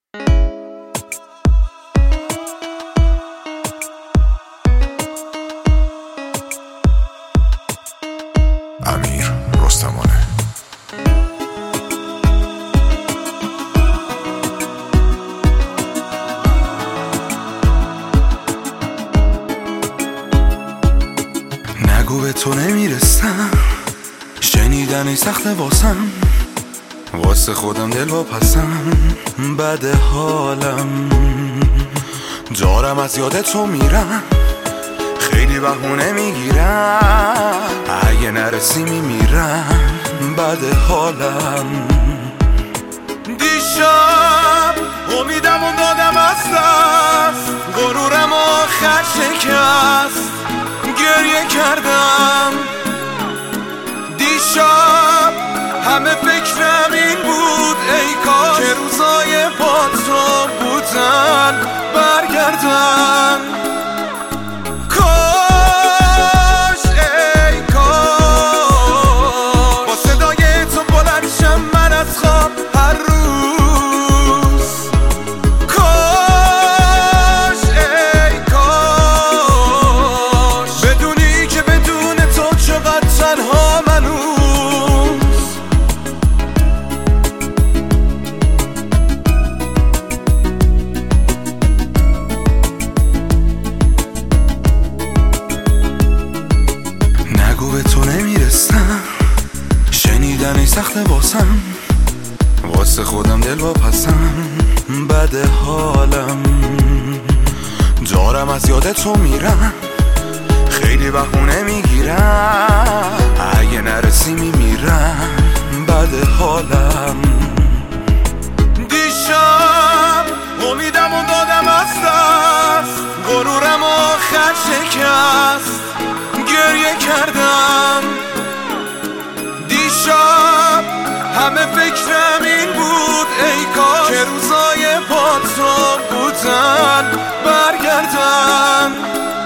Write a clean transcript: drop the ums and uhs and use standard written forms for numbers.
امیر رستمانه. نگو به تو نمیرسم، شنیدنی سخت واسم، واسه خودم دل واپسم، بده حالم، دارم از یاد تو میرم، خیلی بهونه میگیرم، اگه نرسی میمیرم، بده حالم. دیشب امیدمو دادم از دست، غرورم آخر شکست، گریه کردم. دیشب همه فکرم این بود، ای کاش که روزای با تو بودن برگردن. کاش ای کاش با صدای تو بلند شم من از خواب هر روز. کاش ای کاش بدونی که بدون تو چقدر تنها منو. نگو به تو نمیرسم، شنیدنی سخت واسم، واسه خودم دل واپسم، بده حالم، دارم از یاد تو میرم، خیلی بهونه میگیرم، اگه نرسی میمیرم، بده حالم. دیشب امیدمو دادم از دست، غرورم آخر شکست، گریه کردم. دیشب همه فکرم این بود، ای کاش که روزای با تو بودن برگردن.